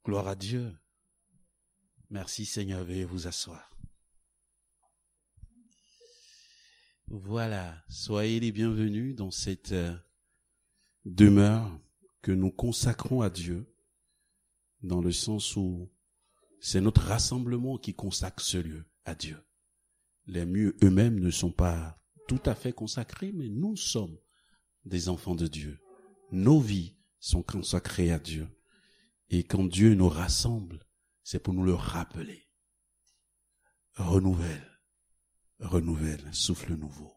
Gloire à Dieu. Merci Seigneur, veuillez vous asseoir. Voilà, soyez les bienvenus dans cette demeure que nous consacrons à Dieu, dans le sens où c'est notre rassemblement qui consacre ce lieu à Dieu. Les murs eux-mêmes ne sont pas tout à fait consacrés, mais nous sommes des enfants de Dieu. Nos vies sont consacrées à Dieu. Et quand Dieu nous rassemble, c'est pour nous le rappeler. Renouvelle, souffle nouveau.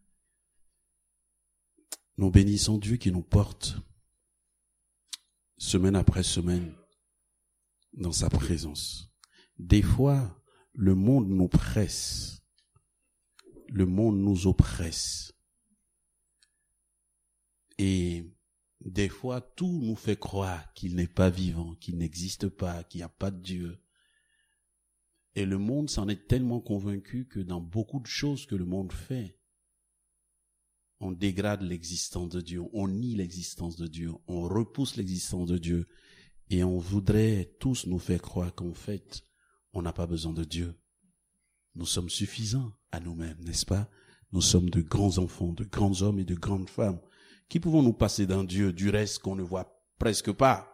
Nous bénissons Dieu qui nous porte semaine après semaine dans sa présence. Des fois, le monde nous presse, le monde nous oppresse. Et des fois, tout nous fait croire qu'il n'est pas vivant, qu'il n'existe pas, qu'il n'y a pas de Dieu. Et le monde s'en est tellement convaincu que dans beaucoup de choses que le monde fait, on dégrade l'existence de Dieu, on nie l'existence de Dieu, on repousse l'existence de Dieu. Et on voudrait tous nous faire croire qu'en fait, on n'a pas besoin de Dieu. Nous sommes suffisants à nous-mêmes, n'est-ce pas? Nous sommes de grands enfants, de grands hommes et de grandes femmes. Qui pouvons nous passer d'un Dieu du reste qu'on ne voit presque pas?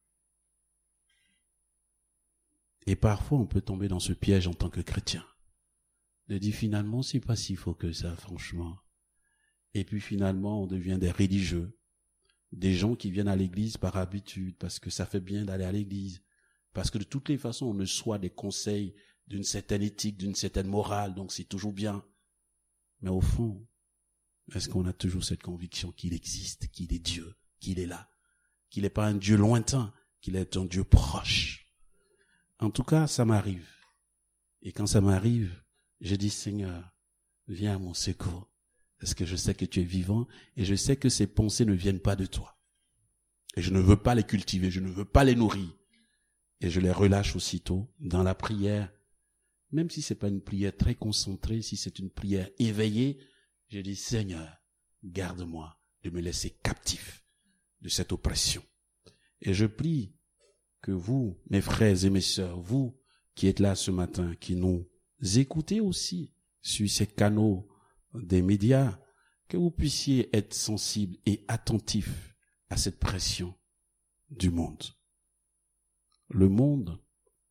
Et parfois, on peut tomber dans ce piège en tant que chrétien. De dire finalement, c'est pas si faux que ça, franchement. Et puis finalement, on devient des religieux. Des gens qui viennent à l'église par habitude, parce que ça fait bien d'aller à l'église. Parce que de toutes les façons, on reçoit des conseils d'une certaine éthique, d'une certaine morale, donc c'est toujours bien. Mais au fond, est-ce qu'on a toujours cette conviction qu'il existe, qu'il est Dieu, qu'il est là, qu'il n'est pas un Dieu lointain, qu'il est un Dieu proche? En tout cas, ça m'arrive. Et quand ça m'arrive, je dis, Seigneur, viens à mon secours. Parce que je sais que tu es vivant et je sais que ces pensées ne viennent pas de toi. Et je ne veux pas les cultiver, je ne veux pas les nourrir. Et je les relâche aussitôt dans la prière. Même si c'est pas une prière très concentrée, si c'est une prière éveillée, je dis, Seigneur, garde-moi de me laisser captif de cette oppression. Et je prie que vous, mes frères et mes sœurs, vous qui êtes là ce matin, qui nous écoutez aussi sur ces canaux des médias, que vous puissiez être sensibles et attentifs à cette pression du monde. Le monde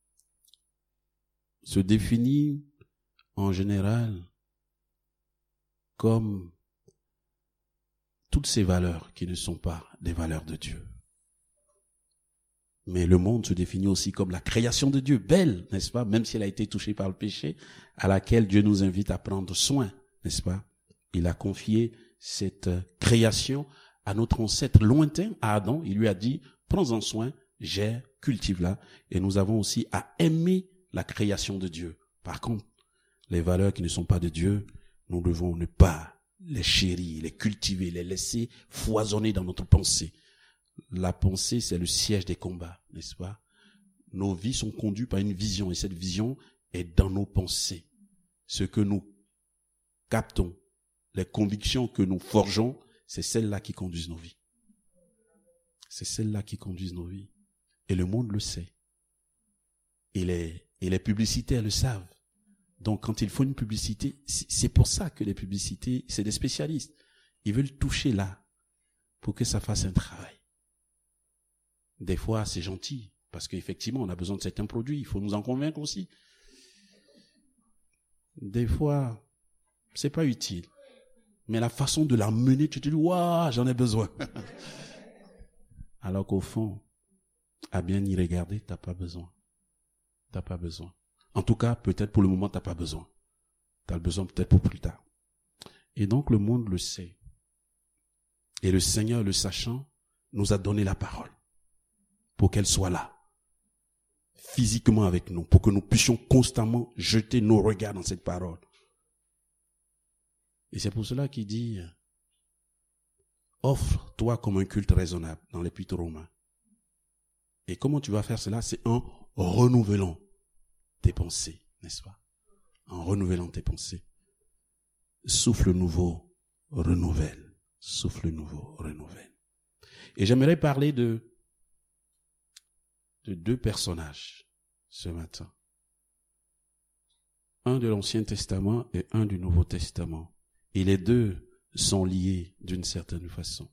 se définit en général comme toutes ces valeurs qui ne sont pas des valeurs de Dieu. Mais le monde se définit aussi comme la création de Dieu, belle, n'est-ce pas, même si elle a été touchée par le péché, à laquelle Dieu nous invite à prendre soin, n'est-ce pas? Il a confié cette création à notre ancêtre lointain, à Adam. Il lui a dit, prends-en soin, gère, cultive-la. Et nous avons aussi à aimer la création de Dieu. Par contre, les valeurs qui ne sont pas de Dieu, nous devons ne pas les chérir, les cultiver, les laisser foisonner dans notre pensée. La pensée, c'est le siège des combats, n'est-ce pas? Nos vies sont conduites par une vision et cette vision est dans nos pensées. Ce que nous captons, les convictions que nous forgeons, c'est celles-là qui conduisent nos vies. C'est celles-là qui conduisent nos vies. Et le monde le sait. Et les publicitaires le savent. Donc quand il faut une publicité, c'est pour ça que les publicités, c'est des spécialistes. Ils veulent toucher là pour que ça fasse un travail. Des fois, c'est gentil, parce qu'effectivement, on a besoin de certains produits, il faut nous en convaincre aussi. Des fois, c'est pas utile. Mais la façon de la mener, tu te dis, waouh, j'en ai besoin. Alors qu'au fond, à bien y regarder, t'as pas besoin. T'as pas besoin. En tout cas, peut-être pour le moment, t'as pas besoin. T'as le besoin peut-être pour plus tard. Et donc, le monde le sait. Et le Seigneur, le sachant, nous a donné la parole. Pour qu'elle soit là. Physiquement avec nous. Pour que nous puissions constamment jeter nos regards dans cette parole. Et c'est pour cela qu'il dit, offre-toi comme un culte raisonnable dans l'Épître aux Romains. Et comment tu vas faire cela? C'est en renouvelant tes pensées, n'est-ce pas? En renouvelant tes pensées. Souffle nouveau, renouvelle. Souffle nouveau, renouvelle. Et j'aimerais parler de de deux personnages ce matin. Un de l'Ancien Testament et un du Nouveau Testament. Et les deux sont liés d'une certaine façon.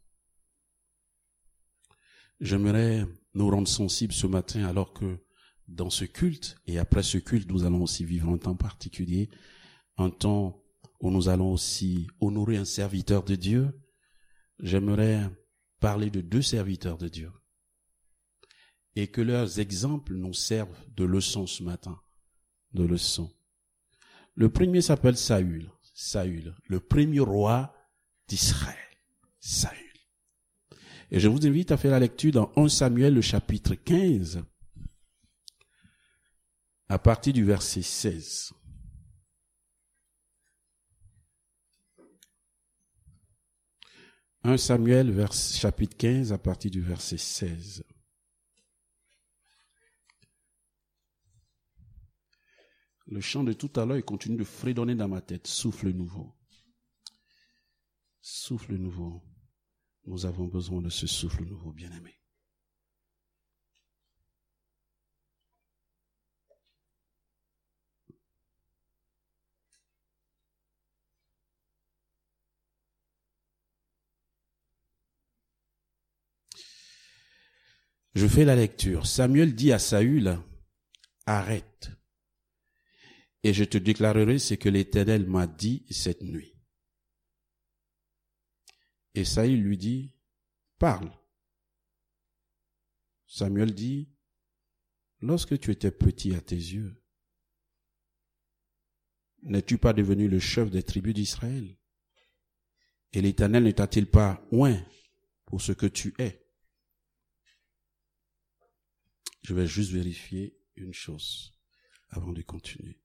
J'aimerais nous rendre sensibles ce matin alors que dans ce culte, et après ce culte, nous allons aussi vivre un temps particulier, un temps où nous allons aussi honorer un serviteur de Dieu. J'aimerais parler de deux serviteurs de Dieu et que leurs exemples nous servent de leçon ce matin, de leçon. Le premier s'appelle Saül, le premier roi d'Israël, Saül. Et je vous invite à faire la lecture dans 1 Samuel, le chapitre 15, à partir du verset 16. « 1 Samuel, chapitre 15, à partir du verset 16. Le chant de tout à l'heure, il continue de fredonner dans ma tête. Souffle nouveau. Souffle nouveau. Nous avons besoin de ce souffle nouveau, bien-aimé. Je fais la lecture. Samuel dit à Saül, « Arrête, et je te déclarerai ce que l'Éternel m'a dit cette nuit. » Et Saül lui dit, « Parle. » Samuel dit, « Lorsque tu étais petit à tes yeux, n'es-tu pas devenu le chef des tribus d'Israël? Et l'Éternel ne t'a-t-il pas oint pour ce que tu es? » Je vais juste vérifier une chose avant de continuer.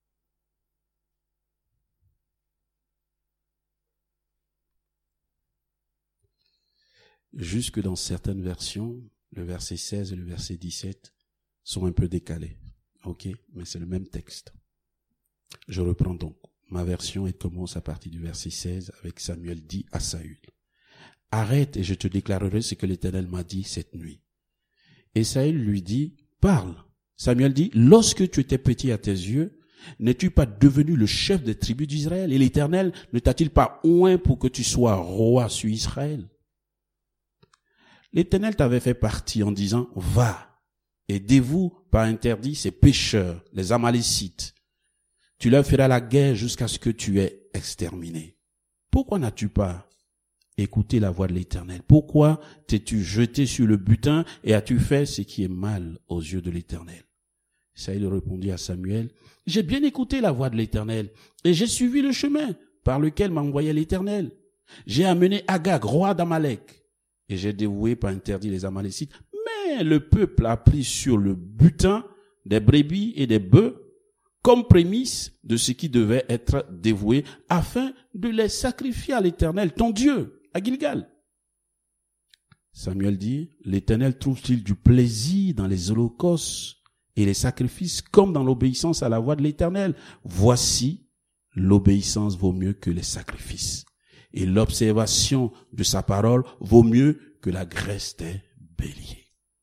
Jusque dans certaines versions, le verset 16 et le verset 17 sont un peu décalés. Ok, mais c'est le même texte. Je reprends donc. Ma version, elle commence à partir du verset 16 avec Samuel dit à Saül, « Arrête et je te déclarerai ce que l'Éternel m'a dit cette nuit. » Et Saül lui dit, « Parle. » Samuel dit, « Lorsque tu étais petit à tes yeux, n'es-tu pas devenu le chef des tribus d'Israël? Et l'Éternel ne t'a-t-il pas oint pour que tu sois roi sur Israël? L'Éternel t'avait fait partir en disant, « Va, et dévoue par interdit ces pécheurs, les Amalécites. Tu leur feras la guerre jusqu'à ce que tu aies exterminé. » Pourquoi n'as-tu pas écouté la voix de l'Éternel? Pourquoi t'es-tu jeté sur le butin et as-tu fait ce qui est mal aux yeux de l'Éternel? Saül répondit à Samuel, « J'ai bien écouté la voix de l'Éternel et j'ai suivi le chemin par lequel m'a envoyé l'Éternel. J'ai amené Agag, roi d'Amalek, et j'ai dévoué par interdit les Amalécites. Mais le peuple a pris sur le butin des brebis et des bœufs comme prémisse de ce qui devait être dévoué afin de les sacrifier à l'Éternel, ton Dieu, à Gilgal. » Samuel dit, « L'Éternel trouve-t-il du plaisir dans les holocaustes et les sacrifices comme dans l'obéissance à la voix de l'Éternel? Voici, l'obéissance vaut mieux que les sacrifices, et l'observation de sa parole vaut mieux que la graisse des béliers. »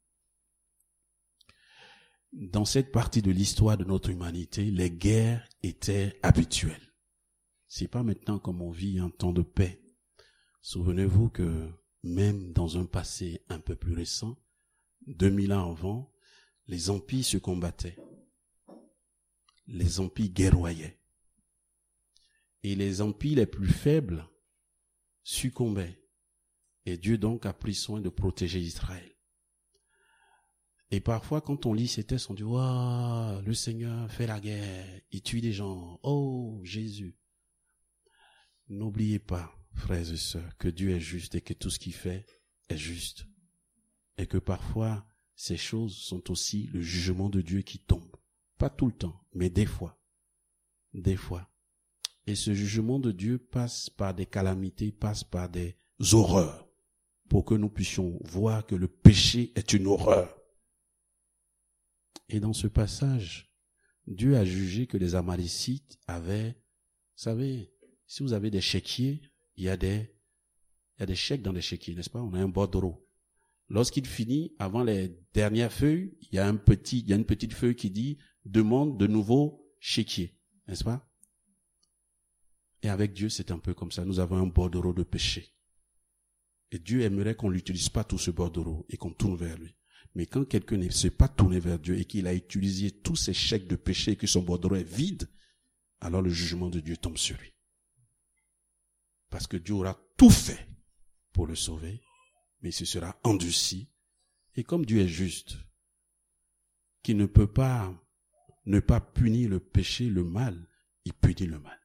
Dans cette partie de l'histoire de notre humanité, les guerres étaient habituelles. C'est pas maintenant comme on vit un temps de paix. Souvenez-vous que même dans un passé un peu plus récent, 2000 ans avant, les empires se combattaient. Les empires guerroyaient. Et les empires les plus faibles succombaient. Et Dieu donc a pris soin de protéger Israël. Et parfois, quand on lit ces textes, on dit, waouh, le Seigneur fait la guerre, il tue des gens, oh, Jésus. N'oubliez pas, frères et sœurs, que Dieu est juste et que tout ce qu'il fait est juste. Et que parfois, ces choses sont aussi le jugement de Dieu qui tombe. Pas tout le temps, mais des fois. Des fois. Et ce jugement de Dieu passe par des calamités, passe par des horreurs, pour que nous puissions voir que le péché est une horreur. Et dans ce passage, Dieu a jugé que les Amalécites avaient, vous savez, si vous avez des chéquiers, il y a des chèques dans les chéquiers, n'est-ce pas? On a un bordereau. lorsqu'il finit, avant les dernières feuilles, il y a une petite feuille qui dit « Demande de nouveau chéquier ». N'est-ce pas? Et avec Dieu, c'est un peu comme ça. Nous avons un bordereau de péché. Et Dieu aimerait qu'on n'utilise pas tout ce bordereau et qu'on tourne vers lui. Mais quand quelqu'un ne s'est pas tourné vers Dieu et qu'il a utilisé tous ses chèques de péché et que son bordereau est vide, alors le jugement de Dieu tombe sur lui. Parce que Dieu aura tout fait pour le sauver, mais il se sera endurci. Et comme Dieu est juste, qui ne peut pas ne pas punir le péché, le mal, il punit le mal.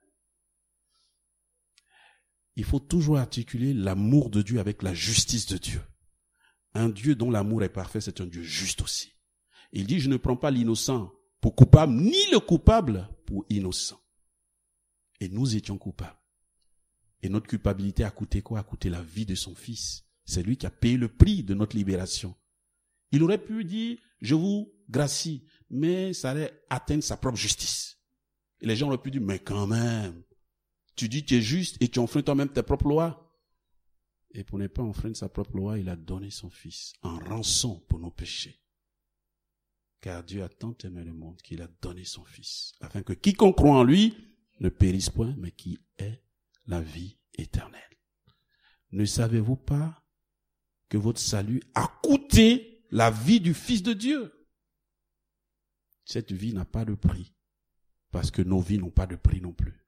Il faut toujours articuler l'amour de Dieu avec la justice de Dieu. Un Dieu dont l'amour est parfait, c'est un Dieu juste aussi. Il dit, je ne prends pas l'innocent pour coupable, ni le coupable pour innocent. Et nous étions coupables. Et notre culpabilité a coûté quoi? A coûté la vie de son fils. C'est lui qui a payé le prix de notre libération. Il aurait pu dire, je vous gracie, mais ça allait atteindre sa propre justice. Et les gens auraient pu dire, mais quand même, tu dis que tu es juste et tu enfreins toi-même tes propres lois. Et pour ne pas enfreindre sa propre loi, il a donné son fils en rançon pour nos péchés. Car Dieu a tant aimé le monde qu'il a donné son fils, afin que quiconque croit en lui ne périsse point, mais qui ait la vie éternelle. Ne savez-vous pas que votre salut a coûté la vie du Fils de Dieu? Cette vie n'a pas de prix, parce que nos vies n'ont pas de prix non plus.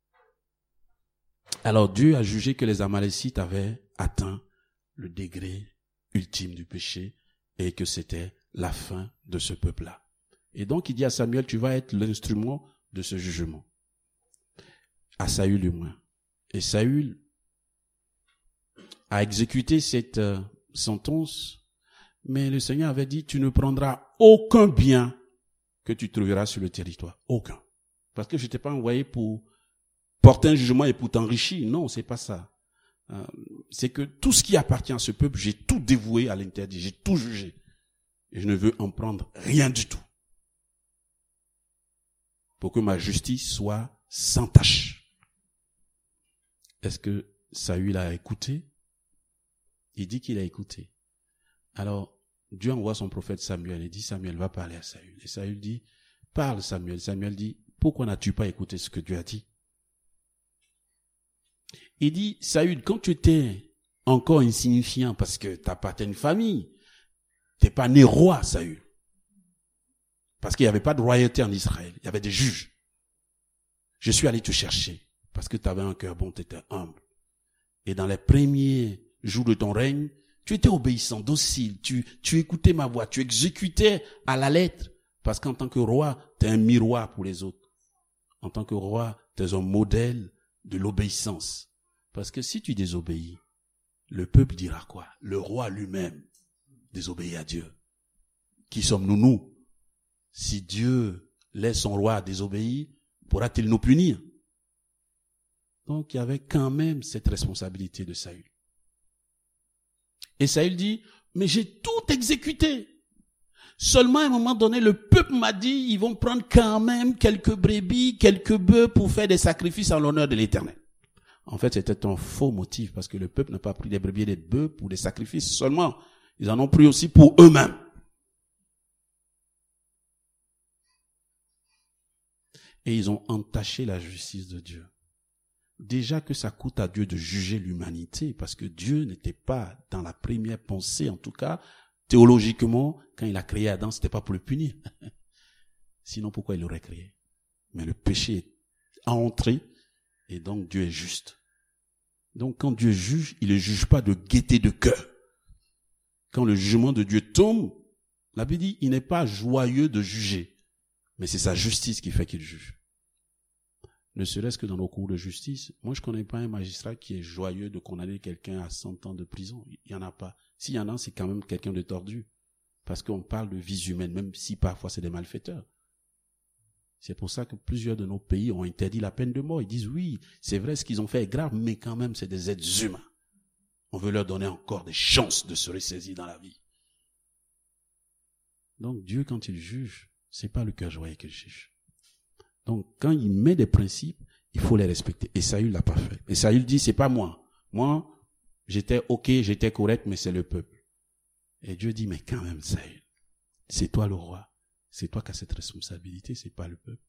Alors Dieu a jugé que les Amalécites avaient atteint le degré ultime du péché et que c'était la fin de ce peuple-là. Et donc il dit à Samuel, tu vas être l'instrument de ce jugement. À Saül du moins. Et Saül a exécuté cette sentence, mais le Seigneur avait dit, tu ne prendras aucun bien que tu trouveras sur le territoire. Aucun. Parce que je t'ai pas envoyé pour porter un jugement et pour t'enrichir. Non, c'est pas ça. C'est que tout ce qui appartient à ce peuple, j'ai tout dévoué à l'interdit, j'ai tout jugé. Et je ne veux en prendre rien du tout. Pour que ma justice soit sans tache. Est-ce que Saül a écouté? Il dit qu'il a écouté. Alors, Dieu envoie son prophète Samuel et dit, Samuel va parler à Saül. Et Saül dit, parle Samuel. Samuel dit, pourquoi n'as-tu pas écouté ce que Dieu a dit? Il dit, Saül, quand tu étais encore insignifiant parce que tu appartiens à une famille, tu n'es pas né roi, Saül. Parce qu'il n'y avait pas de royauté en Israël. Il y avait des juges. Je suis allé te chercher parce que tu avais un cœur bon, tu étais humble. Et dans les premiers jours de ton règne, tu étais obéissant, docile, tu écoutais ma voix, tu exécutais à la lettre. Parce qu'en tant que roi, tu es un miroir pour les autres. En tant que roi, tu es un modèle de l'obéissance. Parce que si tu désobéis, le peuple dira quoi? Le roi lui-même désobéit à Dieu. Qui sommes-nous, nous? Si Dieu laisse son roi désobéir, pourra-t-il nous punir? Donc il y avait quand même cette responsabilité de Saül. Et Saül dit, mais j'ai tout exécuté. Seulement à un moment donné, le peuple m'a dit, ils vont prendre quand même quelques brebis, quelques bœufs pour faire des sacrifices en l'honneur de l'Éternel. En fait, c'était un faux motif parce que le peuple n'a pas pris des brebis et des bœufs pour des sacrifices seulement. Ils en ont pris aussi pour eux-mêmes. Et ils ont entaché la justice de Dieu. Déjà que ça coûte à Dieu de juger l'humanité parce que Dieu n'était pas dans la première pensée, en tout cas, théologiquement, quand il a créé Adam, c'était pas pour le punir. Sinon, pourquoi il l'aurait créé? Mais le péché est entré et donc Dieu est juste. Donc quand Dieu juge, il ne juge pas de gaieté de cœur. Quand le jugement de Dieu tombe, la Bible dit, il n'est pas joyeux de juger, mais c'est sa justice qui fait qu'il juge. Ne serait-ce que dans nos cours de justice, moi je connais pas un magistrat qui est joyeux de condamner quelqu'un à 100 ans de prison. Il y en a pas. S'il y en a, c'est quand même quelqu'un de tordu. Parce qu'on parle de vies humaines, même si parfois c'est des malfaiteurs. C'est pour ça que plusieurs de nos pays ont interdit la peine de mort. Ils disent oui, c'est vrai, ce qu'ils ont fait est grave, mais quand même c'est des êtres humains. On veut leur donner encore des chances de se ressaisir dans la vie. Donc Dieu, quand il juge, c'est pas le cœur joyeux qu'il juge. Donc quand il met des principes, il faut les respecter. Et Saül l'a pas fait. Et Saül dit, c'est pas moi. Moi, j'étais ok, j'étais correct, mais c'est le peuple. Et Dieu dit, mais quand même, Saül, c'est toi le roi. C'est toi qui as cette responsabilité, c'est pas le peuple.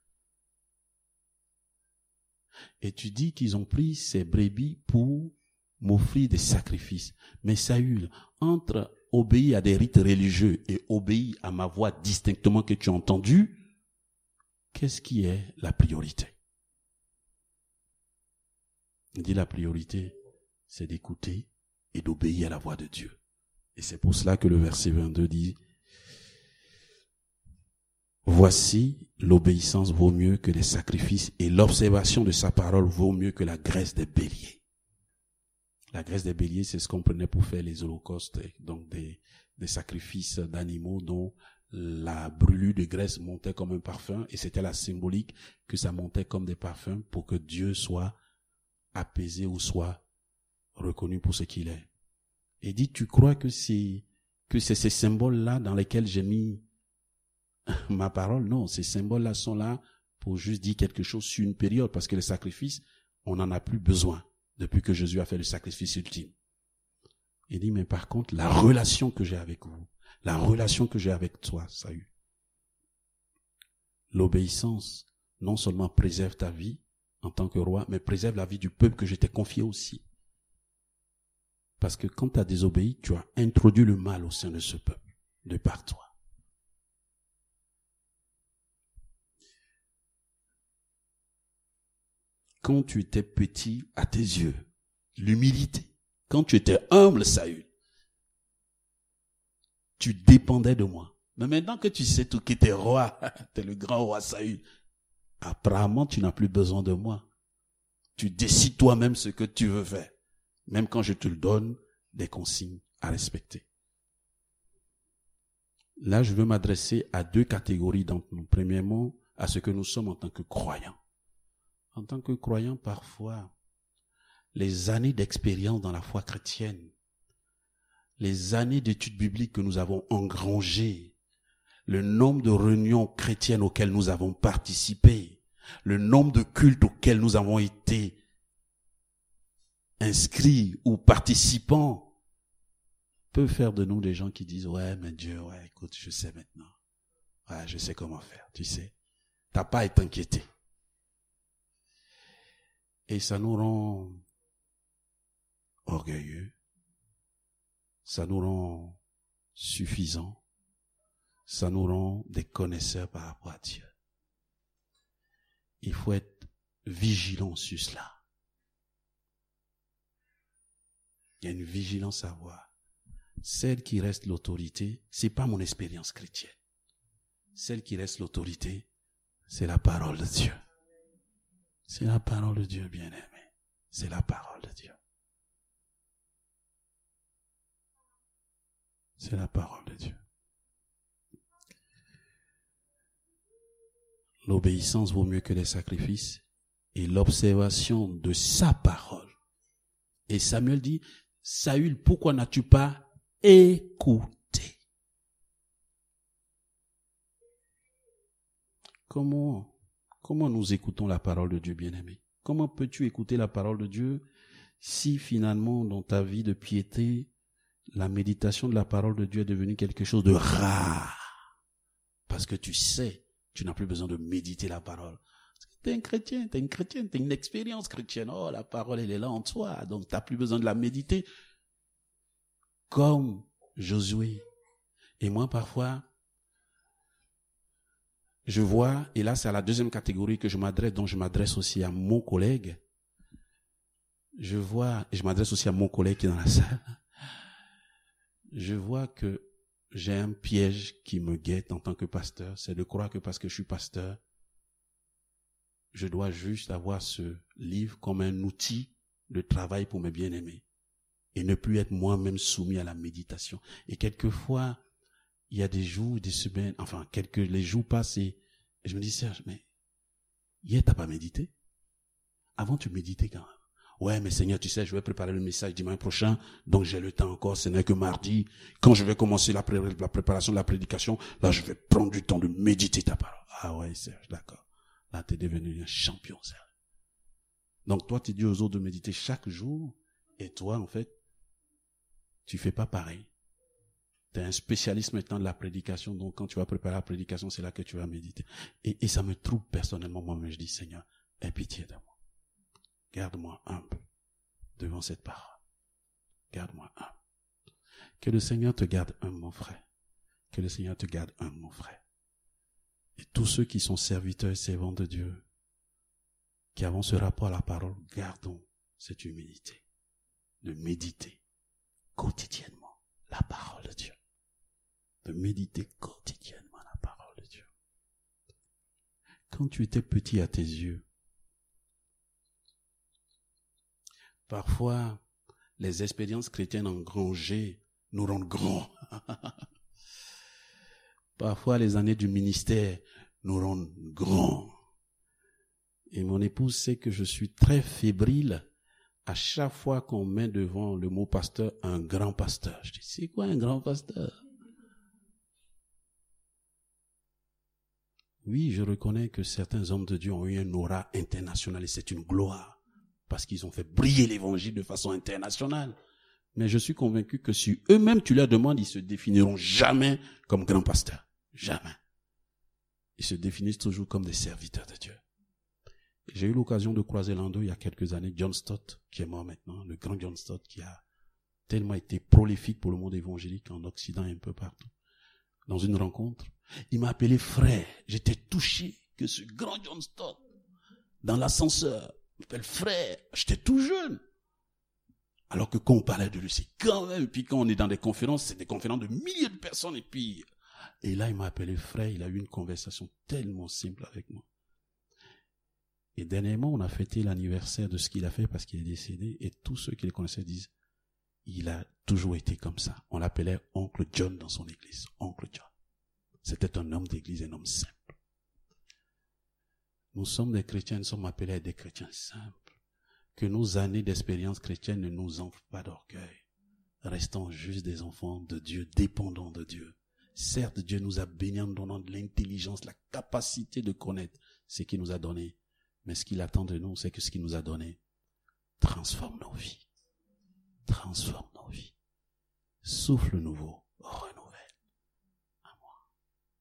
Et tu dis qu'ils ont pris ces brebis pour m'offrir des sacrifices. Mais Saül, entre obéir à des rites religieux et obéir à ma voix distinctement que tu as entendue, qu'est-ce qui est la priorité? Il dit la priorité, c'est d'écouter et d'obéir à la voix de Dieu. Et c'est pour cela que le verset 22 dit, voici, l'obéissance vaut mieux que les sacrifices et l'observation de sa parole vaut mieux que la graisse des béliers. La graisse des béliers, c'est ce qu'on prenait pour faire les holocaustes, donc des sacrifices d'animaux dont la brûlure de graisse montait comme un parfum, et c'était la symbolique que ça montait comme des parfums pour que Dieu soit apaisé ou soit reconnu pour ce qu'il est. Et dit, tu crois que c'est ces symboles-là dans lesquels j'ai mis ma parole? Non, ces symboles-là sont là pour juste dire quelque chose sur une période, parce que les sacrifices, on n'en a plus besoin depuis que Jésus a fait le sacrifice ultime. Il dit, mais par contre, la relation que j'ai avec vous, la relation que j'ai avec toi, Saül, l'obéissance, non seulement préserve ta vie en tant que roi, mais préserve la vie du peuple que je t'ai confié aussi. Parce que quand tu as désobéi, tu as introduit le mal au sein de ce peuple, de par toi. Quand tu étais petit à tes yeux, l'humilité, quand tu étais humble, Saül, tu dépendais de moi. Mais maintenant que tu sais tout, que tu es roi, tu es le grand roi Saül, apparemment tu n'as plus besoin de moi. Tu décides toi-même ce que tu veux faire, même quand je te le donne, des consignes à respecter. Là, je veux m'adresser à deux catégories d'entre nous. Premièrement, à ce que nous sommes en tant que croyants. En tant que croyants, parfois, les années d'expérience dans la foi chrétienne, les années d'études bibliques que nous avons engrangées, le nombre de réunions chrétiennes auxquelles nous avons participé, le nombre de cultes auxquels nous avons été inscrits ou participants, peut faire de nous des gens qui disent, ouais, mais Dieu, ouais, écoute, je sais maintenant. Ouais, je sais comment faire, tu sais. T'as pas à être inquiété. Et ça nous rend orgueilleux. Ça nous rend suffisants. Ça nous rend des connaisseurs par rapport à Dieu. Il faut être vigilant sur cela. Il y a une vigilance à avoir. Celle qui reste l'autorité, c'est pas mon expérience chrétienne. Celle qui reste l'autorité, c'est la parole de Dieu. C'est la parole de Dieu, bien-aimé. C'est la parole de Dieu. C'est la parole de Dieu. L'obéissance vaut mieux que les sacrifices et l'observation de sa parole. Et Samuel dit, Saül, pourquoi n'as-tu pas écouté? Comment nous écoutons la parole de Dieu, bien-aimé? Comment peux-tu écouter la parole de Dieu si finalement dans ta vie de piété, la méditation de la parole de Dieu est devenue quelque chose de rare? Parce que tu sais, tu n'as plus besoin de méditer la parole. T'es un chrétien, t'es une chrétienne, t'as une expérience chrétienne. Oh, la parole, elle est là en toi, donc t'as plus besoin de la méditer. Comme Josué. Et moi, parfois, je vois, et là, c'est à la deuxième catégorie que je m'adresse, dont je m'adresse aussi à mon collègue. Je vois, et je m'adresse aussi à mon collègue qui est dans la salle. Je vois que j'ai un piège qui me guette en tant que pasteur, c'est de croire que parce que je suis pasteur, je dois juste avoir ce livre comme un outil de travail pour mes bien-aimés et ne plus être moi-même soumis à la méditation. Et quelquefois, il y a des jours, des semaines, enfin, les jours passent et je me dis, Serge, mais hier, t'as pas médité? Avant, tu méditais quand même. Ouais, mais Seigneur, tu sais, je vais préparer le message dimanche prochain, donc j'ai le temps encore, ce n'est que mardi. Quand je vais commencer la préparation de la prédication, là, je vais prendre du temps de méditer ta parole. Ah ouais, Serge, d'accord. Là, tu es devenu un champion, Serge. Donc, toi, tu dis aux autres de méditer chaque jour, et toi, en fait, tu fais pas pareil. Tu es un spécialiste maintenant de la prédication, donc quand tu vas préparer la prédication, c'est là que tu vas méditer. Et ça me trouble personnellement, moi-même. Je dis, Seigneur, aie pitié de moi. Garde-moi humble devant cette parole. Garde-moi humble. Que le Seigneur te garde humble, mon frère. Que le Seigneur te garde humble, mon frère. Et tous ceux qui sont serviteurs et servants de Dieu, qui avons ce rapport à la parole, gardons cette humilité de méditer quotidiennement la parole de Dieu. De méditer quotidiennement la parole de Dieu. Quand tu étais petit à tes yeux, parfois, les expériences chrétiennes engrangées nous rendent grands. Parfois, les années du ministère nous rendent grands. Et mon épouse sait que je suis très fébrile à chaque fois qu'on met devant le mot pasteur un grand pasteur. Je dis, c'est quoi un grand pasteur? Oui, je reconnais que certains hommes de Dieu ont eu un aura international et c'est une gloire parce qu'ils ont fait briller l'évangile de façon internationale. Mais je suis convaincu que si eux-mêmes tu leur demandes, ils se définiront jamais comme grands pasteurs. Jamais. Ils se définissent toujours comme des serviteurs de Dieu. J'ai eu l'occasion de croiser l'un d'eux il y a quelques années, John Stott, qui est mort maintenant, le grand John Stott, qui a tellement été prolifique pour le monde évangélique en Occident et un peu partout. Dans une rencontre, il m'a appelé frère. J'étais touché que ce grand John Stott, dans l'ascenseur, m'appelle frère. J'étais tout jeune. Alors que quand on parlait de lui, c'est quand même, et puis quand on est dans des conférences, c'est des conférences de milliers de personnes, et là, il m'a appelé frère, il a eu une conversation tellement simple avec moi. Et dernièrement, on a fêté l'anniversaire de ce qu'il a fait parce qu'il est décédé, et tous ceux qui le connaissaient disent, il a toujours été comme ça. On l'appelait Oncle John dans son église, Oncle John. C'était un homme d'église, un homme simple. Nous sommes des chrétiens, nous sommes appelés à être des chrétiens simples. Que nos années d'expérience chrétienne ne nous enflent pas d'orgueil. Restons juste des enfants de Dieu, dépendants de Dieu. Certes, Dieu nous a bénis en donnant de l'intelligence, la capacité de connaître ce qu'il nous a donné. Mais ce qu'il attend de nous, c'est que ce qu'il nous a donné transforme nos vies. Transforme nos vies. Souffle nouveau, renouvelle à moi.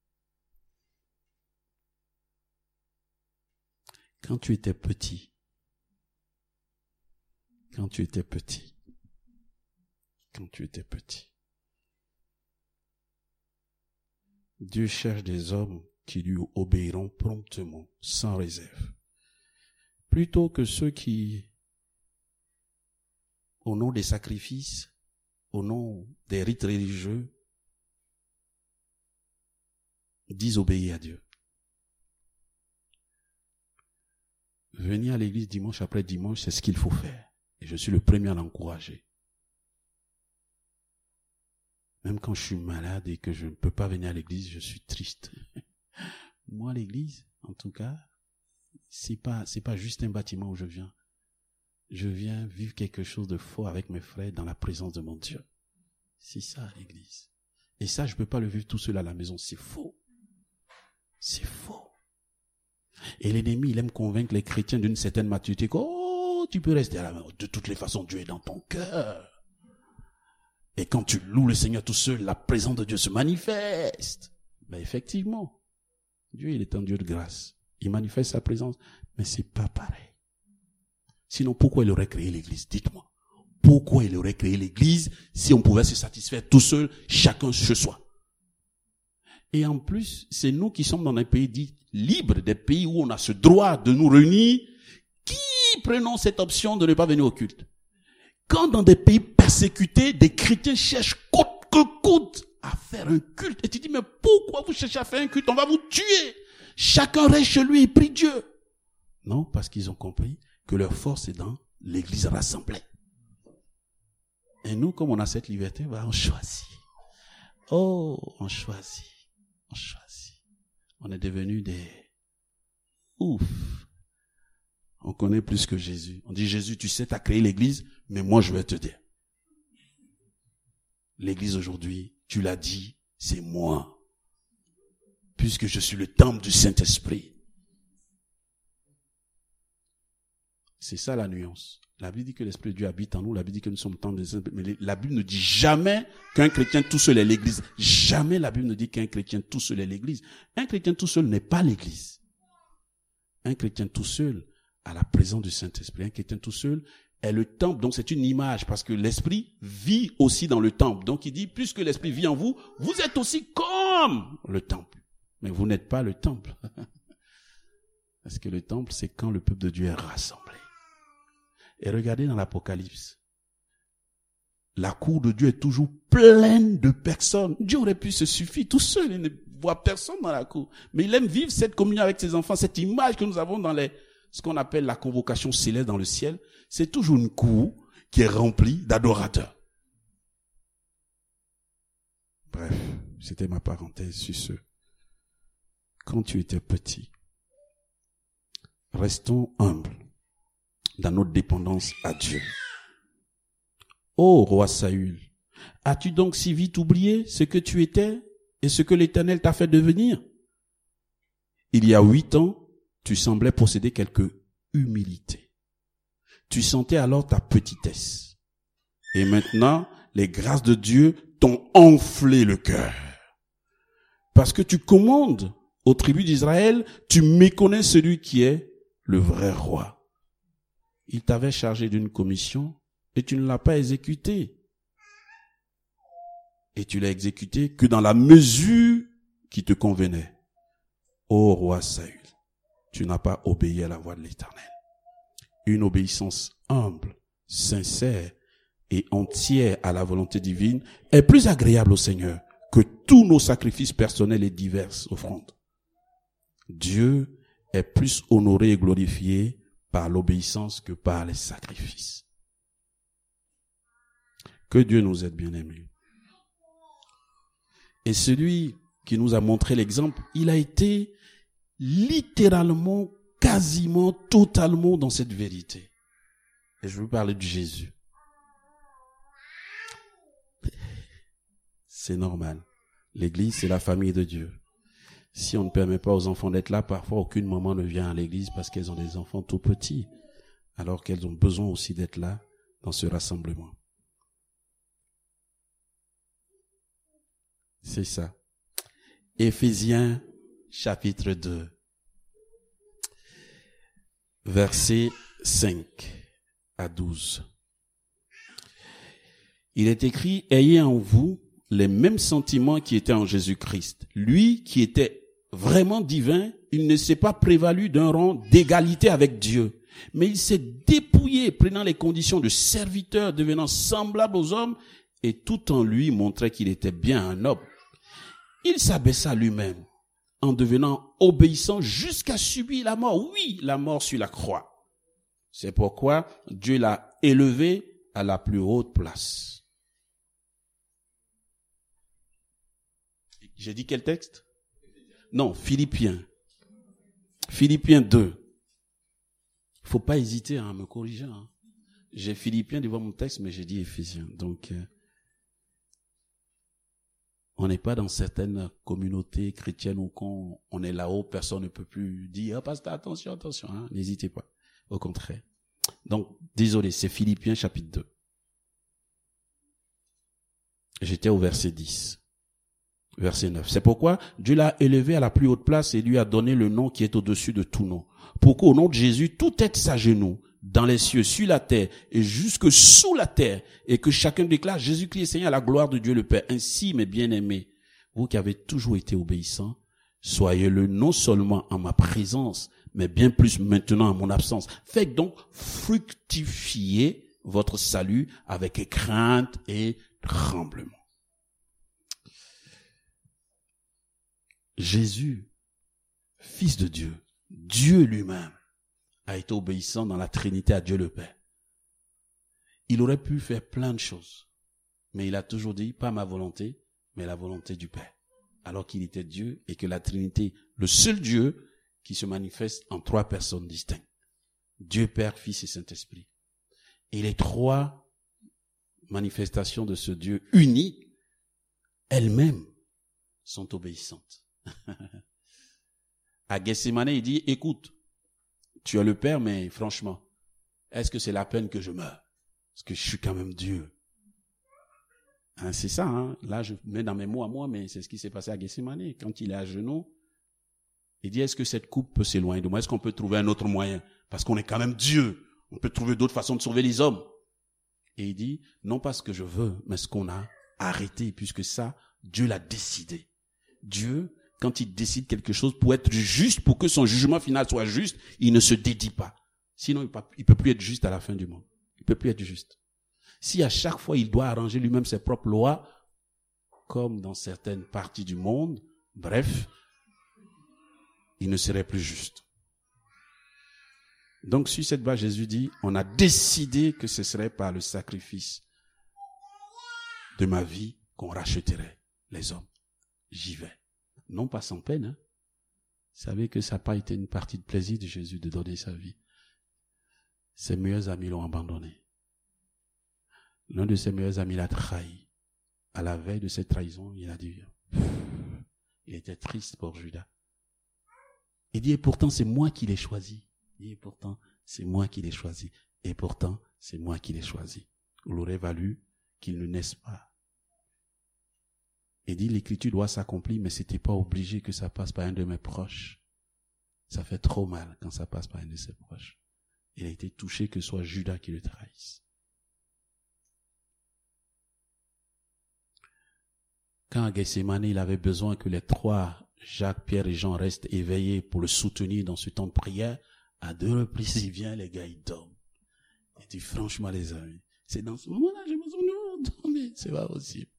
Quand tu étais petit, Dieu cherche des hommes qui lui obéiront promptement, sans réserve. Plutôt que ceux qui, au nom des sacrifices, au nom des rites religieux, disent obéir à Dieu. Venir à l'église dimanche après dimanche, c'est ce qu'il faut faire. Et je suis le premier à l'encourager. Même quand je suis malade et que je ne peux pas venir à l'église, je suis triste. Moi, l'église, en tout cas, c'est pas juste un bâtiment où je viens. Je viens vivre quelque chose de fort avec mes frères dans la présence de mon Dieu. C'est ça, l'église. Et ça, je peux pas le vivre tout seul à la maison. C'est faux. C'est faux. Et l'ennemi, il aime convaincre les chrétiens d'une certaine maturité. Oh, tu peux rester à la maison. De toutes les façons, Dieu est dans ton cœur. Et quand tu loues le Seigneur tout seul, la présence de Dieu se manifeste. Ben effectivement, Dieu, il est un Dieu de grâce. Il manifeste sa présence, mais c'est pas pareil. Sinon, pourquoi il aurait créé l'église? Dites-moi. Pourquoi il aurait créé l'église si on pouvait se satisfaire tout seul, chacun chez soi? Et en plus, c'est nous qui sommes dans un pays dit libre, des pays où on a ce droit de nous réunir, qui prenons cette option de ne pas venir au culte. Quand dans des pays persécutés, des chrétiens cherchent coûte que coûte à faire un culte, et tu dis, mais pourquoi vous cherchez à faire un culte? On va vous tuer. Chacun reste chez lui et prie Dieu. Non, parce qu'ils ont compris que leur force est dans l'église rassemblée. Et nous, comme on a cette liberté, on choisit. Oh, on choisit. On choisit. On est devenus des ouf. On connaît plus que Jésus. On dit, Jésus, tu sais, tu as créé l'église, mais moi, je vais te dire. L'église aujourd'hui, tu l'as dit, c'est moi. Puisque je suis le temple du Saint-Esprit. C'est ça la nuance. La Bible dit que l'Esprit de Dieu habite en nous, la Bible dit que nous sommes temps de... Mais la Bible ne dit jamais qu'un chrétien tout seul est l'Église. Jamais la Bible ne dit qu'un chrétien tout seul est l'Église. Un chrétien tout seul n'est pas l'Église. Un chrétien tout seul a la présence du Saint-Esprit. Un chrétien tout seul est le temple. Donc c'est une image parce que l'Esprit vit aussi dans le temple. Donc il dit, puisque l'Esprit vit en vous, vous êtes aussi comme le temple. Mais vous n'êtes pas le temple. Parce que le temple, c'est quand le peuple de Dieu est rassemblé. Et regardez dans l'Apocalypse. La cour de Dieu est toujours pleine de personnes. Dieu aurait pu se suffire tout seul. Il ne voit personne dans la cour. Mais il aime vivre cette communion avec ses enfants. Cette image que nous avons dans ce qu'on appelle la convocation céleste dans le ciel. C'est toujours une cour qui est remplie d'adorateurs. Bref, c'était ma parenthèse sur ce. Quand tu étais petit, restons humbles dans notre dépendance à Dieu. Ô roi Saül, as-tu donc si vite oublié ce que tu étais et ce que l'Éternel t'a fait devenir? Il y a 8 ans, tu semblais posséder quelque humilité. Tu sentais alors ta petitesse. Et maintenant, les grâces de Dieu t'ont enflé le cœur. Parce que tu commandes aux tribus d'Israël, tu méconnais celui qui est le vrai roi. Il t'avait chargé d'une commission et tu ne l'as pas exécutée. Et tu l'as exécutée que dans la mesure qui te convenait. Ô roi Saül, tu n'as pas obéi à la voix de l'Éternel. Une obéissance humble, sincère et entière à la volonté divine est plus agréable au Seigneur que tous nos sacrifices personnels et diverses offrandes. Dieu est plus honoré et glorifié par l'obéissance que par les sacrifices. Que Dieu nous aide, bien-aimés. Et celui qui nous a montré l'exemple, il a été littéralement, quasiment, totalement dans cette vérité. Et je veux parler de Jésus. C'est normal. L'Église, c'est la famille de Dieu. Si on ne permet pas aux enfants d'être là, parfois aucune maman ne vient à l'église parce qu'elles ont des enfants tout petits, alors qu'elles ont besoin aussi d'être là dans ce rassemblement. C'est ça. Éphésiens chapitre 2, versets 5 à 12. Il est écrit, ayez en vous les mêmes sentiments qui étaient en Jésus-Christ. Lui qui était vraiment divin, il ne s'est pas prévalu d'un rang d'égalité avec Dieu, mais il s'est dépouillé, prenant les conditions de serviteur, devenant semblable aux hommes, et tout en lui montrait qu'il était bien un homme. Il s'abaissa lui-même, en devenant obéissant jusqu'à subir la mort. Oui, la mort sur la croix. C'est pourquoi Dieu l'a élevé à la plus haute place. J'ai dit quel texte? Non, Philippiens. Philippiens 2. Il faut pas hésiter à me corriger. J'ai Philippiens devant mon texte, mais j'ai dit Éphésiens. Donc, on n'est pas dans certaines communautés chrétiennes où quand on est là-haut, personne ne peut plus dire, pasteur, attention, n'hésitez pas. Au contraire. Donc, désolé, c'est Philippiens chapitre 2. J'étais au verset 10. Verset 9. C'est pourquoi Dieu l'a élevé à la plus haute place et lui a donné le nom qui est au-dessus de tout nom. Pour qu'au nom de Jésus, tout tête s'agenouille dans les cieux, sur la terre et jusque sous la terre, et que chacun déclare Jésus-Christ est Seigneur à la gloire de Dieu le Père. Ainsi, mes bien-aimés, vous qui avez toujours été obéissants, soyez-le non seulement en ma présence, mais bien plus maintenant en mon absence. Faites donc fructifier votre salut avec crainte et tremblement. Jésus, Fils de Dieu, Dieu lui-même, a été obéissant dans la Trinité à Dieu le Père. Il aurait pu faire plein de choses, mais il a toujours dit, pas ma volonté, mais la volonté du Père. Alors qu'il était Dieu et que la Trinité, le seul Dieu qui se manifeste en 3 personnes distinctes. Dieu Père, Fils et Saint-Esprit. Et les 3 manifestations de ce Dieu unique, elles-mêmes, sont obéissantes. À Gethsémane, il dit, écoute, tu as le Père, mais franchement, est-ce que c'est la peine que je meure? Parce que je suis quand même Dieu. Hein, c'est ça, hein. Là, je mets dans mes mots à moi, mais c'est ce qui s'est passé à Gethsémane. Quand il est à genoux, il dit, est-ce que cette coupe peut s'éloigner de moi? Est-ce qu'on peut trouver un autre moyen? Parce qu'on est quand même Dieu. On peut trouver d'autres façons de sauver les hommes. Et il dit, non pas ce que je veux, mais ce qu'on a arrêté, puisque ça, Dieu l'a décidé. Dieu, quand il décide quelque chose pour être juste, pour que son jugement final soit juste, il ne se dédie pas. Sinon, il peut plus être juste à la fin du monde. Il peut plus être juste. Si à chaque fois il doit arranger lui-même ses propres lois, comme dans certaines parties du monde, bref, il ne serait plus juste. Donc sur cette base, Jésus dit, on a décidé que ce serait par le sacrifice de ma vie qu'on racheterait les hommes. J'y vais. Non pas sans peine. Hein. Vous savez que ça n'a pas été une partie de plaisir de Jésus de donner sa vie. Ses meilleurs amis l'ont abandonné. L'un de ses meilleurs amis l'a trahi. À la veille de cette trahison, il a dit, il était triste pour Judas. Il dit, et pourtant c'est moi qui l'ai choisi. Et pourtant, c'est moi qui l'ai choisi. Et pourtant, c'est moi qui l'ai choisi. Il aurait valu qu'il ne naisse pas. Il dit, l'écriture doit s'accomplir, mais c'était pas obligé que ça passe par un de mes proches. Ça fait trop mal quand ça passe par un de ses proches. Il a été touché que ce soit Judas qui le trahisse. Quand à Gethsémane, il avait besoin que les trois, Jacques, Pierre et Jean, restent éveillés pour le soutenir dans ce temps de prière, à 2 reprises, il vient, les gars, ils dorment. Il dit, franchement, les amis, c'est dans ce moment-là, j'ai besoin de dormir. C'est pas possible.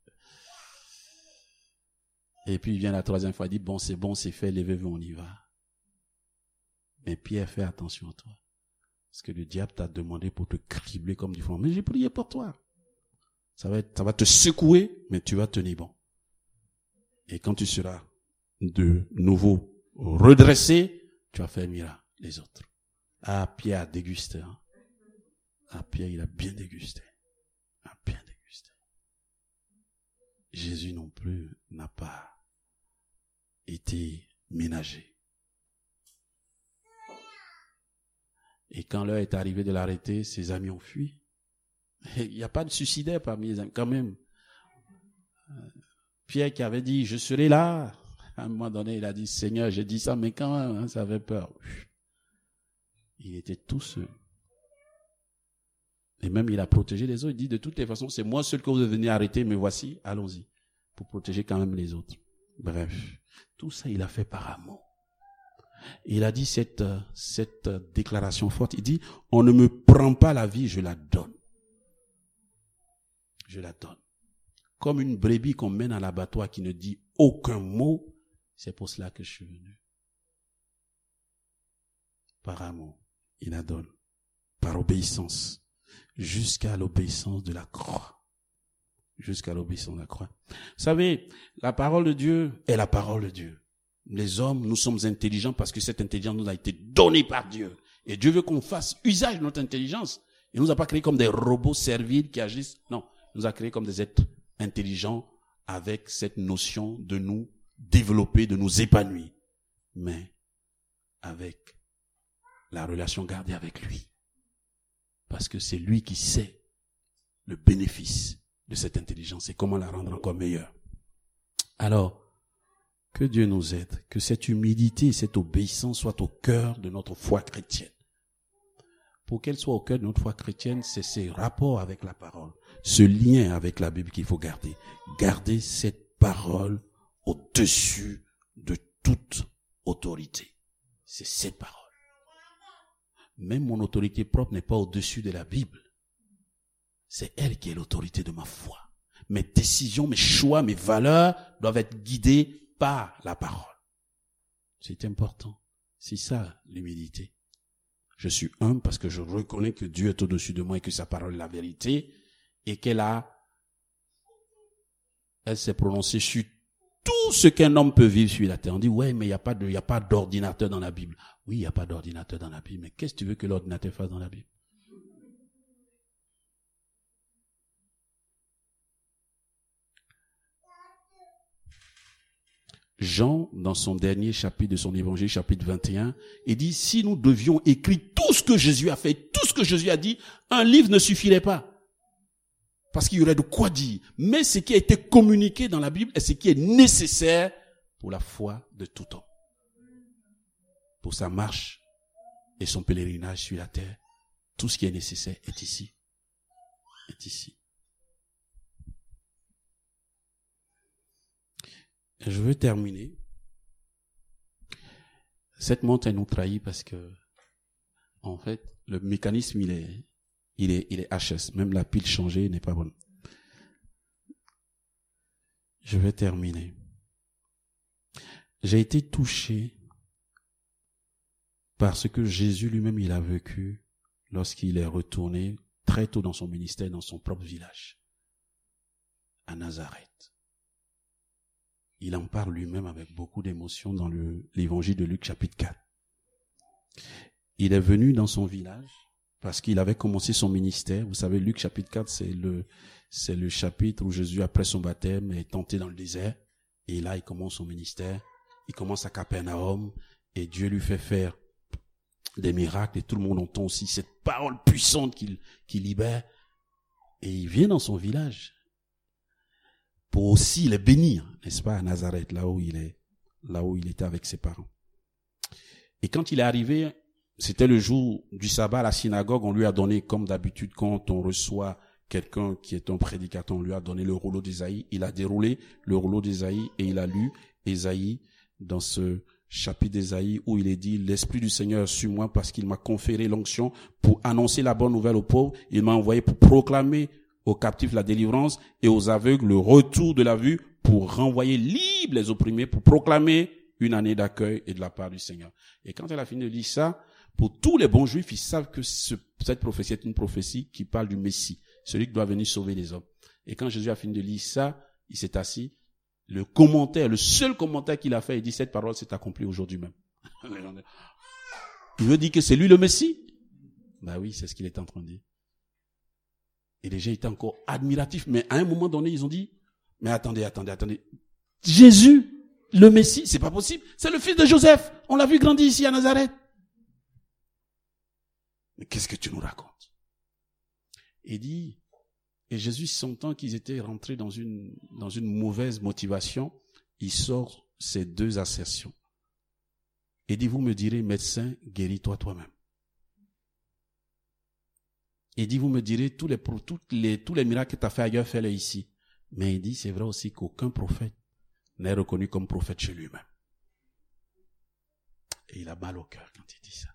Et puis, il vient la 3e fois, il dit, bon, c'est fait, levez-vous, on y va. Mais Pierre, fais attention à toi. Parce que le diable t'a demandé pour te cribler comme du front. Mais j'ai prié pour toi. Ça va te secouer, mais tu vas tenir bon. Et quand tu seras de nouveau redressé, tu vas faire miracle les autres. Ah, Pierre a dégusté. Hein. Ah, Pierre, il a bien dégusté. Ah, bien dégusté. Jésus non plus n'a pas été ménagé. Et quand l'heure est arrivée de l'arrêter, ses amis ont fui. Il n'y a pas de suicidaire parmi les amis, quand même. Pierre qui avait dit, je serai là. À un moment donné, il a dit, Seigneur, j'ai dit ça, mais quand même, hein, ça avait peur. Il était tout seul. Et même, il a protégé les autres. Il dit, de toutes les façons, c'est moi seul que vous venez arrêter, mais voici, allons-y. Pour protéger quand même les autres. Bref. Tout ça, il a fait par amour. Et il a dit cette déclaration forte. Il dit, on ne me prend pas la vie, je la donne. Je la donne. Comme une brebis qu'on mène à l'abattoir qui ne dit aucun mot, c'est pour cela que je suis venu. Par amour, il la donne. Par obéissance. Jusqu'à l'obéissance de la croix. Jusqu'à l'obéissance de la croix. Vous savez, la parole de Dieu est la parole de Dieu. Les hommes, nous sommes intelligents parce que cette intelligence nous a été donnée par Dieu. Et Dieu veut qu'on fasse usage de notre intelligence. Il ne nous a pas créés comme des robots serviles qui agissent. Non, il nous a créés comme des êtres intelligents avec cette notion de nous développer, de nous épanouir. Mais avec la relation gardée avec lui. Parce que c'est lui qui sait le bénéfice de cette intelligence et comment la rendre encore meilleure. Alors, que Dieu nous aide, que cette humilité et cette obéissance soient au cœur de notre foi chrétienne. Pour qu'elle soit au cœur de notre foi chrétienne, c'est ces rapports avec la parole, ce lien avec la Bible qu'il faut garder. Garder cette parole au-dessus de toute autorité. C'est cette parole. Même mon autorité propre n'est pas au-dessus de la Bible. C'est elle qui est l'autorité de ma foi. Mes décisions, mes choix, mes valeurs doivent être guidés par la parole. C'est important. C'est ça, l'humilité. Je suis humble parce que je reconnais que Dieu est au-dessus de moi et que sa parole est la vérité et elle s'est prononcée sur tout ce qu'un homme peut vivre sur la terre. On dit, ouais, mais il n'y a pas d'ordinateur dans la Bible. Oui, il n'y a pas d'ordinateur dans la Bible, mais qu'est-ce que tu veux que l'ordinateur fasse dans la Bible? Jean, dans son dernier chapitre de son évangile, chapitre 21, il dit, si nous devions écrire tout ce que Jésus a fait, tout ce que Jésus a dit, un livre ne suffirait pas. Parce qu'il y aurait de quoi dire. Mais ce qui a été communiqué dans la Bible est ce qui est nécessaire pour la foi de tout homme. Pour sa marche et son pèlerinage sur la terre, tout ce qui est nécessaire est ici. Est ici. Et je veux terminer. Cette montre, elle nous trahit parce que, en fait, le mécanisme, il est HS. Même la pile changée n'est pas bonne. Je vais terminer. J'ai été touché par ce que Jésus lui-même, il a vécu lorsqu'il est retourné très tôt dans son ministère, dans son propre village, à Nazareth. Il en parle lui-même avec beaucoup d'émotion dans l'évangile de Luc chapitre 4. Il est venu dans son village parce qu'il avait commencé son ministère. Vous savez, Luc chapitre 4, c'est le chapitre où Jésus, après son baptême, est tenté dans le désert. Et là, il commence son ministère. Il commence à Capernaum et Dieu lui fait faire des miracles et tout le monde entend aussi cette parole puissante qu'il libère. Et il vient dans son village pour aussi les bénir, n'est-ce pas, à Nazareth, là où il était avec ses parents. Et quand il est arrivé, c'était le jour du sabbat à la synagogue, on lui a donné, comme d'habitude, quand on reçoit quelqu'un qui est un prédicateur, on lui a donné le rouleau d'Ésaïe. Il a déroulé le rouleau d'Ésaïe et il a lu Ésaïe dans ce chapitre d'Ésaïe où il est dit, l'Esprit du Seigneur est sur moi parce qu'il m'a conféré l'onction pour annoncer la bonne nouvelle aux pauvres. Il m'a envoyé pour proclamer aux captifs la délivrance et aux aveugles le retour de la vue, pour renvoyer libres les opprimés, pour proclamer une année d'accueil et de la part du Seigneur. Et quand elle a fini de dire ça, pour tous les bons juifs, ils savent que cette prophétie est une prophétie qui parle du Messie, celui qui doit venir sauver les hommes. Et quand Jésus a fini de lire ça, il s'est assis. Le seul commentaire qu'il a fait, il dit, cette parole s'est accomplie aujourd'hui même. Il veut dire que c'est lui le Messie? Ben oui, c'est ce qu'il est en train de dire. Et les gens étaient encore admiratifs, mais à un moment donné, ils ont dit, mais attendez. Jésus, le Messie, c'est pas possible. C'est le fils de Joseph. On l'a vu grandir ici à Nazareth. Mais qu'est-ce que tu nous racontes? Et Jésus, sentant qu'ils étaient rentrés dans une mauvaise motivation, il sort ces deux assertions. Et dit, vous me direz, médecin, guéris-toi toi-même. Il dit, vous me direz, tous les miracles que tu as fait ailleurs, fais-les ici. Mais il dit, c'est vrai aussi qu'aucun prophète n'est reconnu comme prophète chez lui-même. Et il a mal au cœur quand il dit ça.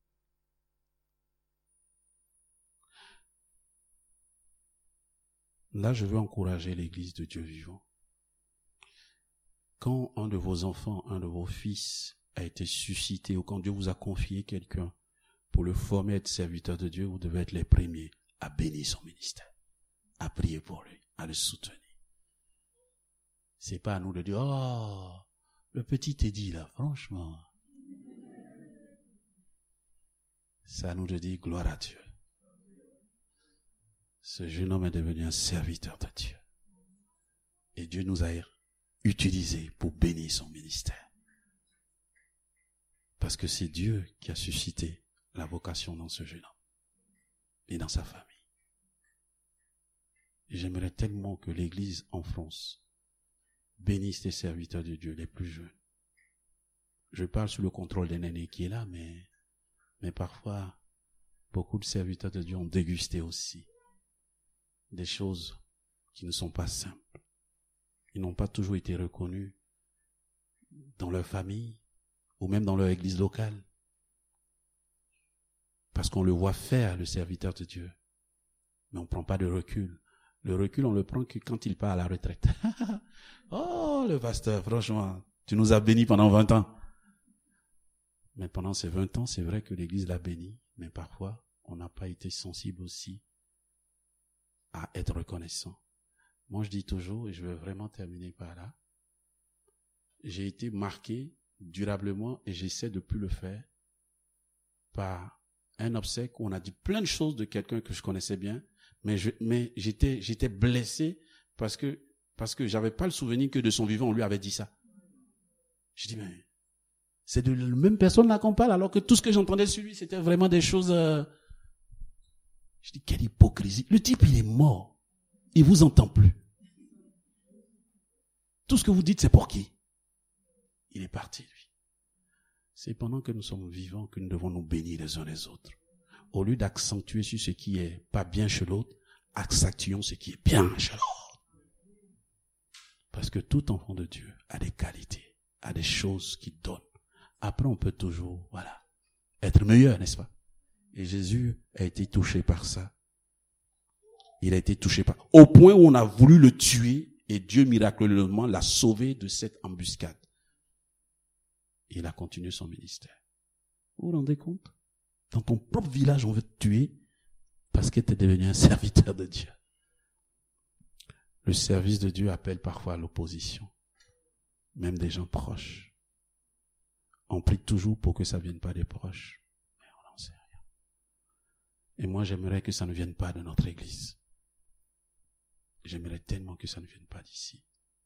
Là, je veux encourager l'Église de Dieu vivant. Quand un de vos enfants, un de vos fils a été suscité, ou quand Dieu vous a confié quelqu'un, pour le former à être serviteur de Dieu, vous devez être les premiers à bénir son ministère, à prier pour lui, à le soutenir. C'est pas à nous de dire, oh, le petit Teddy là, franchement. C'est à nous de dire, gloire à Dieu. Ce jeune homme est devenu un serviteur de Dieu. Et Dieu nous a utilisés pour bénir son ministère. Parce que c'est Dieu qui a suscité la vocation dans ce jeune homme et dans sa famille. Et j'aimerais tellement que l'Église en France bénisse les serviteurs de Dieu les plus jeunes. Je parle sous le contrôle d'un aîné qui est là, mais parfois, beaucoup de serviteurs de Dieu ont dégusté aussi des choses qui ne sont pas simples. Ils n'ont pas toujours été reconnus dans leur famille ou même dans leur église locale. Parce qu'on le voit faire, le serviteur de Dieu. Mais on ne prend pas de recul. Le recul, on le prend que quand il part à la retraite. Oh, le pasteur, franchement, tu nous as bénis pendant 20 ans. Mais pendant ces 20 ans, c'est vrai que l'Église l'a béni. Mais parfois, on n'a pas été sensible aussi à être reconnaissant. Moi, je dis toujours, et je vais vraiment terminer par là, j'ai été marqué durablement, et j'essaie de plus le faire, par un obsèque où on a dit plein de choses de quelqu'un que je connaissais bien, mais j'étais blessé parce que j'avais pas le souvenir que de son vivant on lui avait dit ça. Je dis, mais c'est de la même personne là qu'on parle, alors que tout ce que j'entendais sur lui, c'était vraiment des choses... Je dis, quelle hypocrisie. Le type, il est mort. Il vous entend plus. Tout ce que vous dites, c'est pour qui? Il est parti, lui. C'est pendant que nous sommes vivants que nous devons nous bénir les uns les autres. Au lieu d'accentuer sur ce qui est pas bien chez l'autre, accentuons ce qui est bien chez l'autre. Parce que tout enfant de Dieu a des qualités, a des choses qui donnent. Après, on peut toujours, être meilleur, n'est-ce pas? Et Jésus a été touché par ça. Il a été touché au point où on a voulu le tuer et Dieu miraculeusement l'a sauvé de cette embuscade. Et il a continué son ministère. Vous vous rendez compte? Dans ton propre village, on veut te tuer parce que tu es devenu un serviteur de Dieu. Le service de Dieu appelle parfois à l'opposition, même des gens proches. On prie toujours pour que ça ne vienne pas des proches, mais on n'en sait rien. Et moi, j'aimerais que ça ne vienne pas de notre église. J'aimerais tellement que ça ne vienne pas d'ici.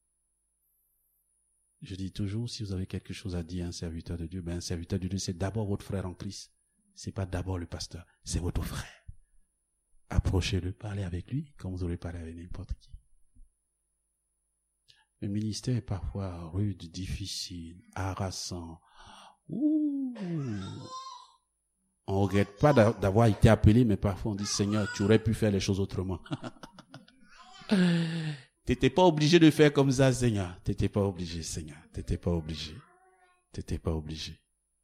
Je dis toujours, si vous avez quelque chose à dire à un serviteur de Dieu, un serviteur de Dieu, c'est d'abord votre frère en Christ. C'est pas d'abord le pasteur, c'est votre frère. Approchez-le, parlez avec lui, comme vous aurez parlé avec n'importe qui. Le ministère est parfois rude, difficile, harassant. On ne regrette pas d'avoir été appelé, mais parfois on dit, Seigneur, tu aurais pu faire les choses autrement. T'étais pas obligé de faire comme ça, Seigneur. T'étais pas obligé, Seigneur. T'étais pas obligé. T'étais pas obligé.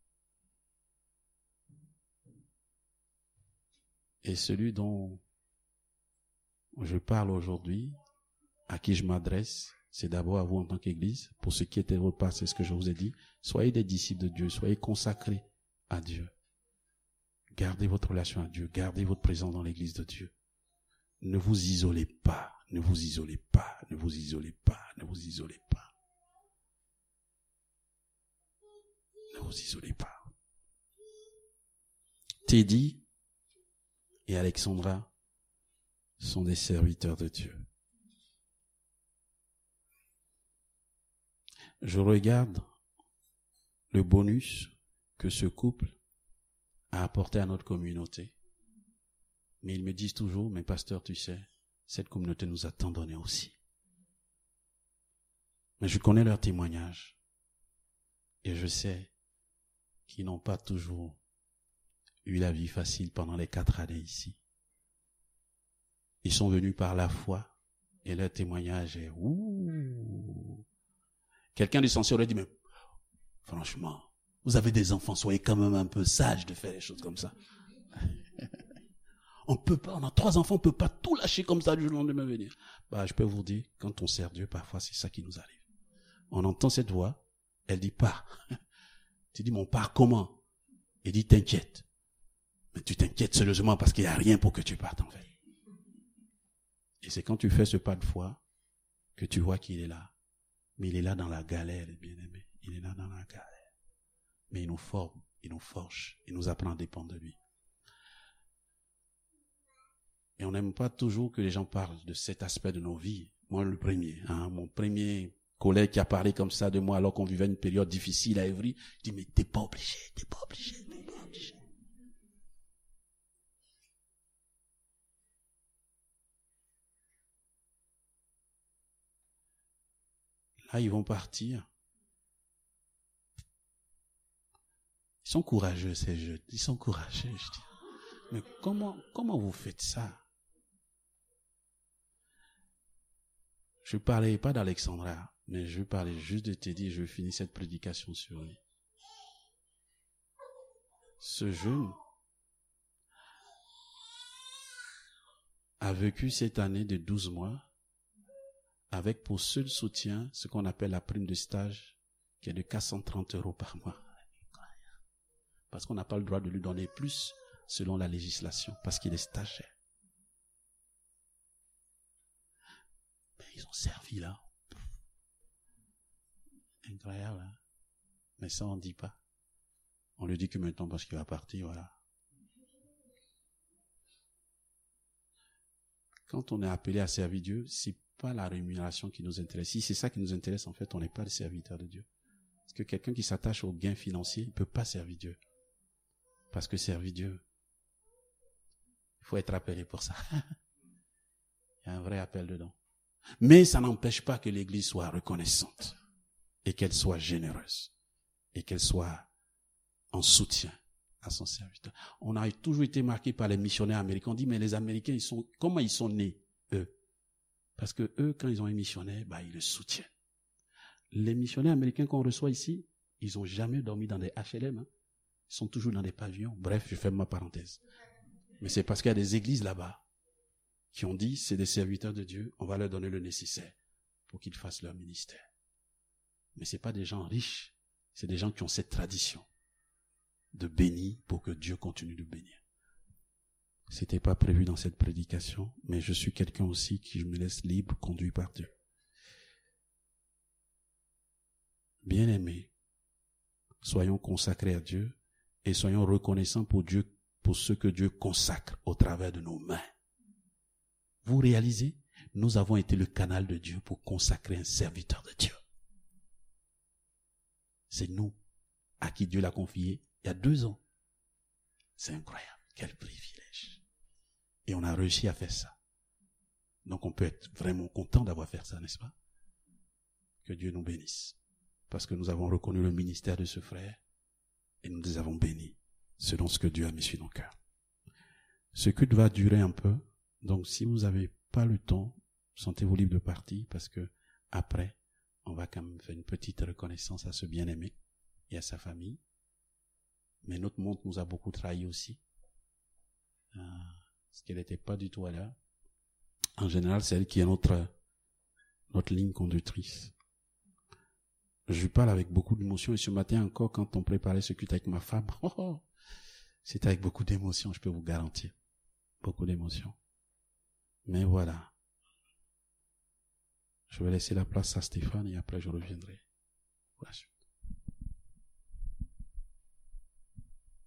Et celui dont je parle aujourd'hui, à qui je m'adresse, c'est d'abord à vous en tant qu'Église. Pour ce qui était votre part, c'est ce que je vous ai dit. Soyez des disciples de Dieu. Soyez consacrés à Dieu. Gardez votre relation à Dieu. Gardez votre présence dans l'Église de Dieu. Ne vous isolez pas. Ne vous isolez pas. Ne vous isolez pas. Ne vous isolez pas. Ne vous isolez pas. Teddy et Alexandra sont des serviteurs de Dieu. Je regarde le bonus que ce couple a apporté à notre communauté. Mais ils me disent toujours, mais pasteur, tu sais, cette communauté nous a tant donné aussi. Mais je connais leurs témoignages. Et je sais qu'ils n'ont pas toujours eu la vie facile pendant les 4 années ici. Ils sont venus par la foi. Et leur témoignage est Quelqu'un de censé aurait dit, mais franchement, vous avez des enfants, soyez quand même un peu sages de faire les choses comme ça. On peut pas, on a 3 enfants, on peut pas tout lâcher comme ça du jour au lendemain venir. Je peux vous dire, quand on sert Dieu, parfois c'est ça qui nous arrive. On entend cette voix, elle dit pars. Tu dis, mais on part comment? Il dit, t'inquiète. Mais tu t'inquiètes sérieusement parce qu'il n'y a rien pour que tu partes en fait. Et c'est quand tu fais ce pas de foi que tu vois qu'il est là. Mais il est là dans la galère, les bien-aimés. Il est là dans la galère. Mais il nous forme, il nous forge, il nous apprend à dépendre de lui. Et on n'aime pas toujours que les gens parlent de cet aspect de nos vies. Moi, le premier, mon premier collègue qui a parlé comme ça de moi alors qu'on vivait une période difficile à Évry, je dis, mais t'es pas obligé, t'es pas obligé, t'es pas obligé. Là, ils vont partir. Ils sont courageux, ces jeunes. Ils sont courageux, je dis. Mais comment vous faites ça? Je ne parlais pas d'Alexandra, mais je parlais juste de Teddy et je finis cette prédication sur lui. Ce jeune a vécu cette année de 12 mois avec pour seul soutien ce qu'on appelle la prime de stage qui est de 430 € par mois. Parce qu'on n'a pas le droit de lui donner plus selon la législation, parce qu'il est stagiaire. Mais ils ont servi là. Incroyable, hein? Mais ça on ne dit pas. On lui dit que maintenant parce qu'il va partir, voilà. Quand on est appelé à servir Dieu, c'est pas la rémunération qui nous intéresse. Si c'est ça qui nous intéresse, en fait, on n'est pas le serviteur de Dieu. Parce que quelqu'un qui s'attache aux gains financiers, il ne peut pas servir Dieu. Parce que servir Dieu, il faut être appelé pour ça. Il y a un vrai appel dedans. Mais ça n'empêche pas que l'Église soit reconnaissante et qu'elle soit généreuse et qu'elle soit en soutien à son serviteur. On a toujours été marqué par les missionnaires américains. On dit, mais les Américains, comment ils sont nés, eux? Parce que eux, quand ils ont un missionnaire, ils le soutiennent. Les missionnaires américains qu'on reçoit ici, ils n'ont jamais dormi dans des HLM. Ils sont toujours dans des pavillons. Bref, je ferme ma parenthèse. Mais c'est parce qu'il y a des églises là-bas qui ont dit, c'est des serviteurs de Dieu, on va leur donner le nécessaire pour qu'ils fassent leur ministère. Mais ce n'est pas des gens riches, c'est des gens qui ont cette tradition de bénir pour que Dieu continue de bénir. C'était pas prévu dans cette prédication, mais je suis quelqu'un aussi qui me laisse libre, conduit par Dieu. Bien-aimés, soyons consacrés à Dieu et soyons reconnaissants pour Dieu, pour ce que Dieu consacre au travers de nos mains. Vous réalisez, nous avons été le canal de Dieu pour consacrer un serviteur de Dieu. C'est nous à qui Dieu l'a confié il y a 2 ans. C'est incroyable, quel privilège. Et on a réussi à faire ça. Donc on peut être vraiment content d'avoir fait ça, n'est-ce pas? Que Dieu nous bénisse. Parce que nous avons reconnu le ministère de ce frère et nous les avons bénis selon ce que Dieu a mis sur nos cœurs. Ce culte va durer un peu. Donc si vous n'avez pas le temps, sentez-vous libre de partir parce que après, on va quand même faire une petite reconnaissance à ce bien-aimé et à sa famille. Mais notre monde nous a beaucoup trahi aussi. Parce qu'elle n'était pas du tout à l'heure. En général, c'est elle qui est notre ligne conductrice. Je lui parle avec beaucoup d'émotion et ce matin encore, quand on préparait ce culte avec ma femme, c'était avec beaucoup d'émotion, je peux vous garantir. Beaucoup d'émotion. Mais voilà. Je vais laisser la place à Stéphane et après je reviendrai. Voilà.